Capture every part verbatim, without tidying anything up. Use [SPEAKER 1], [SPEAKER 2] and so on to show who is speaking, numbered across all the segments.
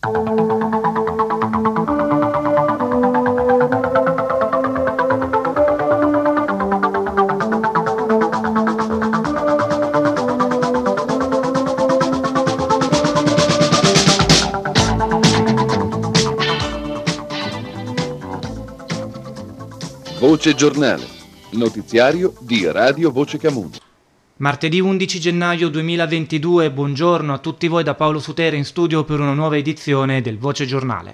[SPEAKER 1] Voce Giornale, notiziario di Radio Voce Camuso.
[SPEAKER 2] Martedì undici gennaio duemilaventidue, buongiorno a tutti voi da Paolo Sutera in studio per una nuova edizione del Voce Giornale.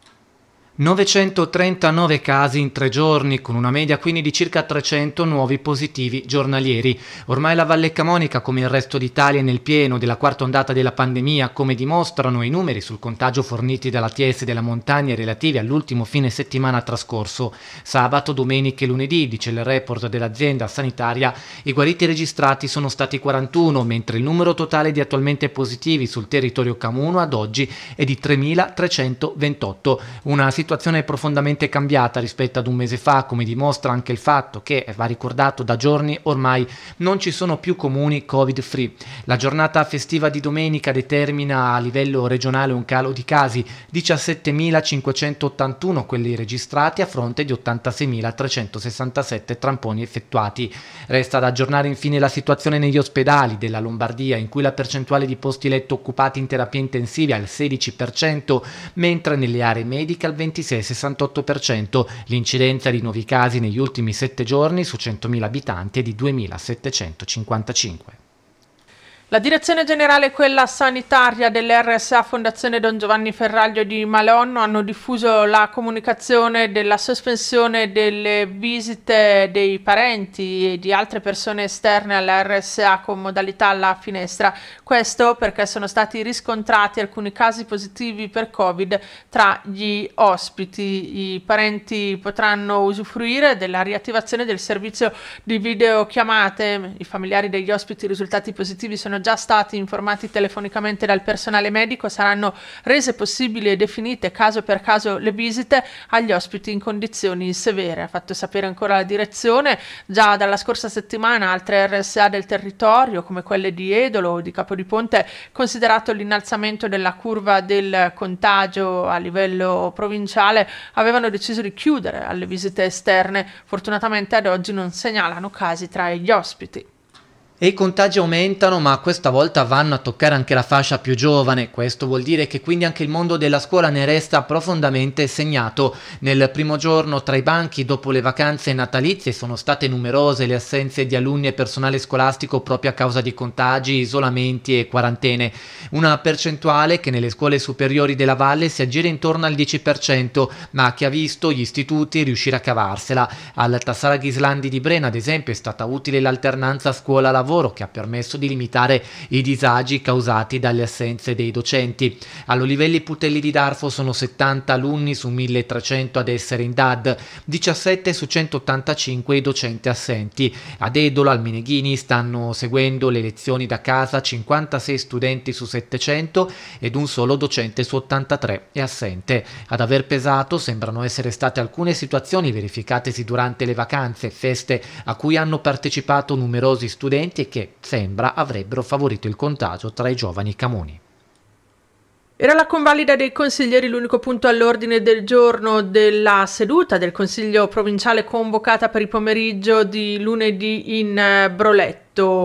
[SPEAKER 2] novecentotrentanove casi in tre giorni, con una media quindi di circa trecento nuovi positivi giornalieri. Ormai la Valle Camonica, come il resto d'Italia, è nel pieno della quarta ondata della pandemia, come dimostrano i numeri sul contagio forniti dalla T S della Montagna relativi all'ultimo fine settimana trascorso. Sabato, domenica e lunedì, dice il report dell'azienda sanitaria, i guariti registrati sono stati quarantuno, mentre il numero totale di attualmente positivi sul territorio camuno ad oggi è di tremilatrecentoventotto. Una situazione situazione è profondamente cambiata rispetto ad un mese fa, come dimostra anche il fatto che, va ricordato, da giorni ormai non ci sono più comuni covid free. La giornata festiva di domenica determina a livello regionale un calo di casi, diciassettemilacinquecentottantuno quelli registrati a fronte di ottantaseimilatrecentosessantasette tamponi effettuati. Resta da aggiornare infine la situazione negli ospedali della Lombardia, in cui la percentuale di posti letto occupati in terapia intensiva è al sedici per cento, mentre nelle aree mediche al ventisei virgola sessantotto per cento. L'incidenza di nuovi casi negli ultimi sette giorni su centomila abitanti è di duemilasettecentocinquantacinque.
[SPEAKER 3] La direzione generale e quella sanitaria dell'R S A Fondazione Don Giovanni Ferraglio di Malonno hanno diffuso la comunicazione della sospensione delle visite dei parenti e di altre persone esterne alla R S A con modalità alla finestra. Questo perché sono stati riscontrati alcuni casi positivi per Covid tra gli ospiti. I parenti potranno usufruire della riattivazione del servizio di videochiamate. I familiari degli ospiti risultati positivi sono già stati informati telefonicamente dal personale medico. Saranno rese possibili e definite caso per caso le visite agli ospiti in condizioni severe. Ha fatto sapere ancora la direzione. Già dalla scorsa settimana altre R S A del territorio, come quelle di Edolo o di Capodiponte, considerato l'innalzamento della curva del contagio a livello provinciale, avevano deciso di chiudere alle visite esterne. Fortunatamente ad oggi non segnalano casi tra gli ospiti.
[SPEAKER 2] E i contagi aumentano, ma questa volta vanno a toccare anche la fascia più giovane. Questo vuol dire che quindi anche il mondo della scuola ne resta profondamente segnato. Nel primo giorno tra i banchi dopo le vacanze natalizie sono state numerose le assenze di alunni e personale scolastico proprio a causa di contagi, isolamenti e quarantene. Una percentuale che nelle scuole superiori della Valle si aggira intorno al dieci per cento, ma che ha visto gli istituti riuscire a cavarsela. Al Tassara Ghislandi di Brena, ad esempio, è stata utile l'alternanza scuola-lavoro, che ha permesso di limitare i disagi causati dalle assenze dei docenti. All'Olivelli Putelli di Darfo sono settanta alunni su milletrecento ad essere in D A D, diciassette su centottantacinque i docenti assenti. Ad Edolo, al Meneghini, stanno seguendo le lezioni da casa cinquantasei studenti su settecento ed un solo docente su ottantatré è assente. Ad aver pesato sembrano essere state alcune situazioni verificatesi durante le vacanze e feste a cui hanno partecipato numerosi studenti e che sembra avrebbero favorito il contagio tra i giovani camuni.
[SPEAKER 3] Era la convalida dei consiglieri l'unico punto all'ordine del giorno della seduta del Consiglio provinciale convocata per il pomeriggio di lunedì in Broletto.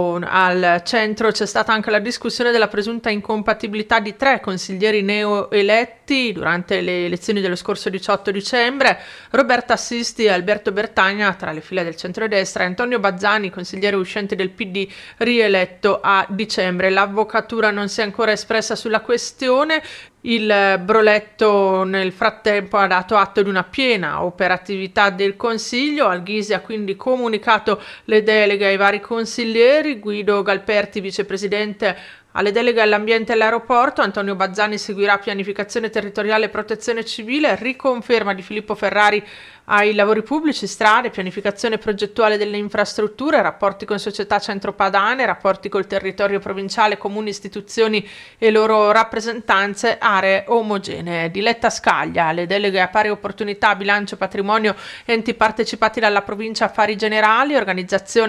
[SPEAKER 3] Al centro c'è stata anche la discussione della presunta incompatibilità di tre consiglieri neoeletti durante le elezioni dello scorso diciotto dicembre, Roberta Assisti e Alberto Bertagna tra le file del centrodestra e Antonio Bazzani, consigliere uscente del P D, rieletto a dicembre. L'avvocatura non si è ancora espressa sulla questione. Il Broletto nel frattempo ha dato atto di una piena operatività del Consiglio. Alghisi ha quindi comunicato le deleghe ai vari consiglieri. Guido Galperti, vicepresidente alle deleghe all'ambiente e all'aeroporto, Antonio Bazzani seguirà pianificazione territoriale e protezione civile, riconferma di Filippo Ferrari ai lavori pubblici, strade, pianificazione progettuale delle infrastrutture, rapporti con società centropadane, rapporti col territorio provinciale, comuni, istituzioni e loro rappresentanze, aree omogenee. Diletta Scaglia, le deleghe a pari opportunità, bilancio, patrimonio, enti partecipati dalla provincia, affari generali, organizzazione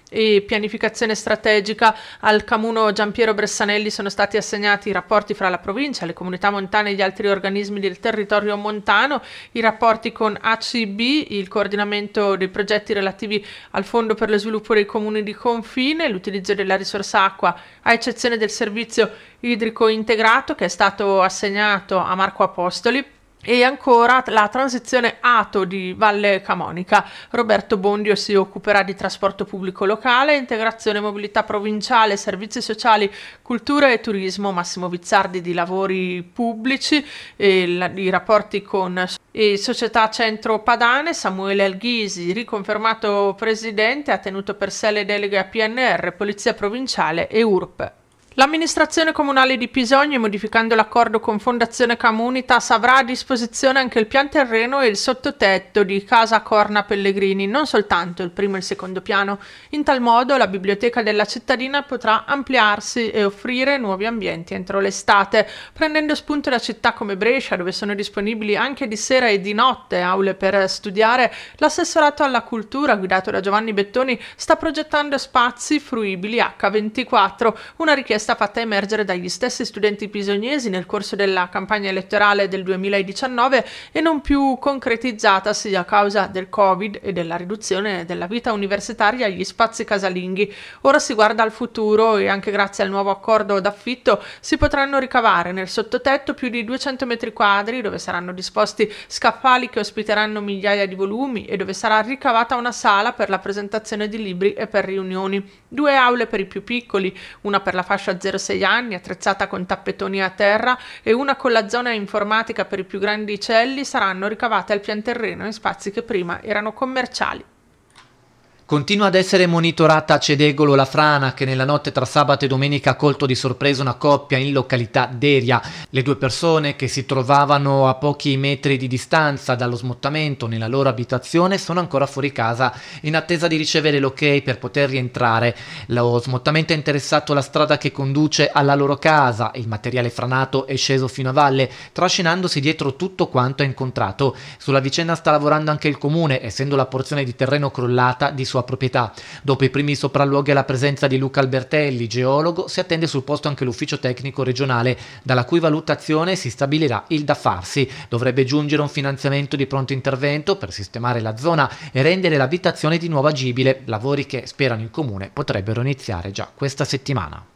[SPEAKER 3] e pianificazione strategica. Al Camuno Giampiero Bressanelli sono stati assegnati i rapporti fra la provincia, le comunità montane e gli altri organismi del territorio montano, i rapporti con A C B, il coordinamento dei progetti relativi al Fondo per lo sviluppo dei comuni di confine, l'utilizzo della risorsa acqua a eccezione del servizio idrico integrato che è stato assegnato a Marco Apostoli, e ancora la transizione A T O di Valle Camonica. Roberto Bondio si occuperà di trasporto pubblico locale, integrazione e mobilità provinciale, servizi sociali, cultura e turismo. Massimo Vizzardi di lavori pubblici e la, i rapporti con e Società Centro Padane. Samuele Alghisi, riconfermato presidente, ha tenuto per sé le deleghe a P N R, Polizia Provinciale e U R P. L'amministrazione comunale di Pisogne, modificando l'accordo con Fondazione Comunitas, avrà a disposizione anche il pian terreno e il sottotetto di Casa Corna Pellegrini, non soltanto il primo e il secondo piano. In tal modo la biblioteca della cittadina potrà ampliarsi e offrire nuovi ambienti entro l'estate, prendendo spunto da città come Brescia, dove sono disponibili anche di sera e di notte aule per studiare. L'assessorato alla cultura, guidato da Giovanni Bettoni, sta progettando spazi fruibili acca ventiquattro, una richiesta fatta emergere dagli stessi studenti pisognesi nel corso della campagna elettorale del duemiladiciannove e non più concretizzatasi a causa del Covid e della riduzione della vita universitaria agli spazi casalinghi. Ora si guarda al futuro e anche grazie al nuovo accordo d'affitto si potranno ricavare nel sottotetto più di duecento metri quadri, dove saranno disposti scaffali che ospiteranno migliaia di volumi e dove sarà ricavata una sala per la presentazione di libri e per riunioni, due aule per i più piccoli, una per la fascia zero sei anni attrezzata con tappetoni a terra e una con la zona informatica per i più grandicelli, saranno ricavate al pian terreno in spazi che prima erano commerciali.
[SPEAKER 2] Continua ad essere monitorata a Cedegolo la frana che nella notte tra sabato e domenica ha colto di sorpresa una coppia in località Deria. Le due persone, che si trovavano a pochi metri di distanza dallo smottamento nella loro abitazione, sono ancora fuori casa in attesa di ricevere l'ok per poter rientrare. Lo smottamento ha interessato la strada che conduce alla loro casa. Il materiale franato è sceso fino a valle, trascinandosi dietro tutto quanto ha incontrato. Sulla vicenda sta lavorando anche il comune, essendo la porzione di terreno crollata di sua proprietà. Dopo i primi sopralluoghi e la presenza di Luca Albertelli, geologo, si attende sul posto anche l'ufficio tecnico regionale, dalla cui valutazione si stabilirà il da farsi. Dovrebbe giungere un finanziamento di pronto intervento per sistemare la zona e rendere l'abitazione di nuovo agibile, lavori che, sperano il comune, potrebbero iniziare già questa settimana.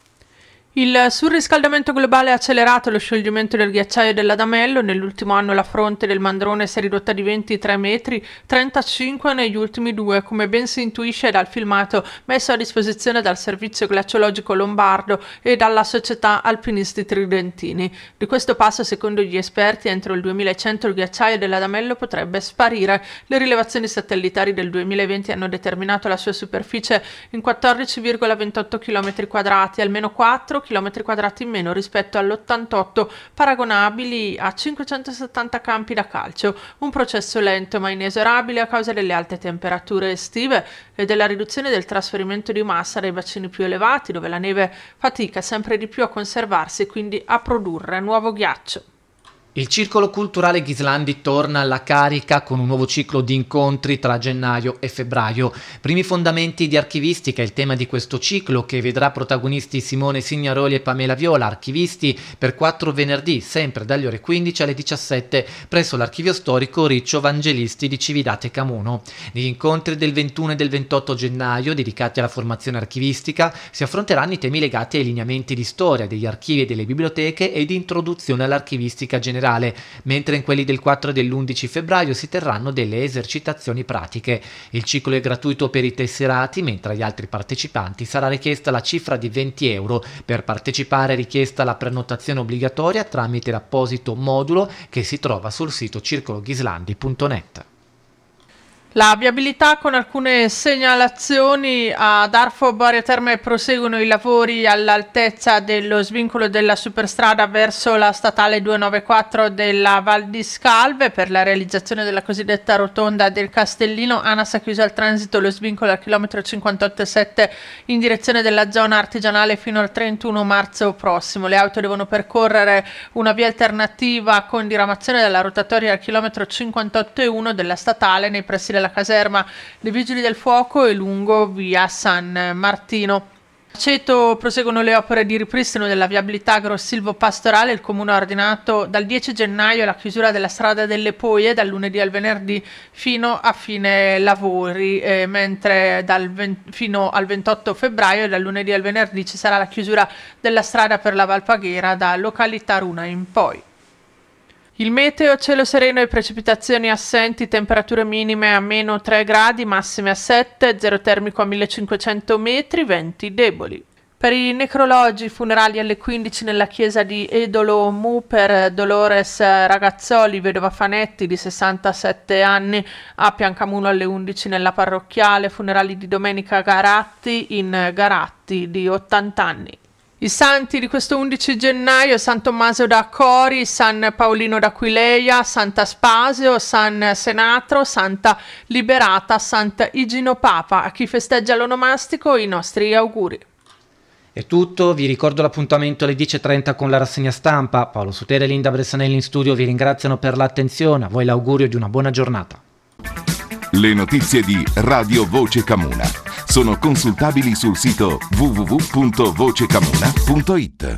[SPEAKER 3] Il surriscaldamento globale ha accelerato lo scioglimento del ghiacciaio dell'Adamello. Nell'ultimo anno la fronte del Mandrone si è ridotta di ventitré metri, trentacinque negli ultimi due, come ben si intuisce dal filmato messo a disposizione dal Servizio Glaciologico Lombardo e dalla Società Alpinisti Tridentini. Di questo passo, secondo gli esperti, entro il duemilacento il ghiacciaio dell'Adamello potrebbe sparire. Le rilevazioni satellitari del duemilaventi hanno determinato la sua superficie in quattordici virgola ventotto chilometri quadrati, almeno quattro chilometri quadrati in meno rispetto all'ottantotto, paragonabili a cinquecentosettanta campi da calcio. Un processo lento ma inesorabile a causa delle alte temperature estive e della riduzione del trasferimento di massa dai bacini più elevati, dove la neve fatica sempre di più a conservarsi e quindi a produrre nuovo ghiaccio.
[SPEAKER 2] Il Circolo Culturale Ghislandi torna alla carica con un nuovo ciclo di incontri tra gennaio e febbraio. Primi fondamenti di archivistica è il tema di questo ciclo, che vedrà protagonisti Simone Signaroli e Pamela Viola, archivisti, per quattro venerdì, sempre dalle ore quindici alle diciassette, presso l'archivio storico Riccio Vangelisti di Cividate Camuno. Negli incontri del ventuno e del ventotto gennaio, dedicati alla formazione archivistica, si affronteranno i temi legati ai lineamenti di storia degli archivi e delle biblioteche e di introduzione all'archivistica generale, mentre in quelli del quattro e dell'undici febbraio si terranno delle esercitazioni pratiche. Il ciclo è gratuito per i tesserati, mentre agli altri partecipanti sarà richiesta la cifra di venti euro. Per partecipare è richiesta la prenotazione obbligatoria tramite l'apposito modulo che si trova sul sito circologhislandi punto net.
[SPEAKER 3] La viabilità, con alcune segnalazioni. Ad Arfo Borio Terme proseguono i lavori all'altezza dello svincolo della superstrada verso la statale duecentonovantaquattro della Val di Scalve. Per la realizzazione della cosiddetta rotonda del Castellino, ANAS ha chiuso al transito lo svincolo al chilometro cinquantotto virgola sette in direzione della zona artigianale fino al trentuno marzo prossimo. Le auto devono percorrere una via alternativa con diramazione della rotatoria al chilometro cinquantotto virgola uno della statale nei pressi della della caserma dei Vigili del Fuoco e lungo via San Martino. A Ceto proseguono le opere di ripristino della viabilità agro-silvopastorale. Il comune ha ordinato dal dieci gennaio la chiusura della strada delle Poie dal lunedì al venerdì fino a fine lavori, eh, mentre dal venti fino al ventotto febbraio dal lunedì al venerdì ci sarà la chiusura della strada per la Valpaghera da località Runa in poi. Il meteo: cielo sereno e precipitazioni assenti, temperature minime a meno tre gradi, massime a sette, zero termico a millecinquecento metri, venti deboli. Per i necrologi, funerali alle quindici nella chiesa di Edolo Mu per Dolores Ragazzoli, vedova Fanetti di sessantasette anni, a Piancamulo alle undici nella parrocchiale, funerali di Domenica Garatti in Garatti di ottanta anni. I santi di questo undici gennaio: San Tommaso da Cori, San Paolino d'Aquileia, Sant'Aspasio, San Senatro, Santa Liberata, Sant'Igino Papa. A chi festeggia l'onomastico i nostri auguri.
[SPEAKER 2] È tutto, vi ricordo l'appuntamento alle dieci e trenta con la rassegna stampa. Paolo Sutera e Linda Bressanelli in studio vi ringraziano per l'attenzione, a voi l'augurio di una buona giornata.
[SPEAKER 4] Le notizie di Radio Voce Camuna sono consultabili sul sito w w w punto voce camuna punto i t.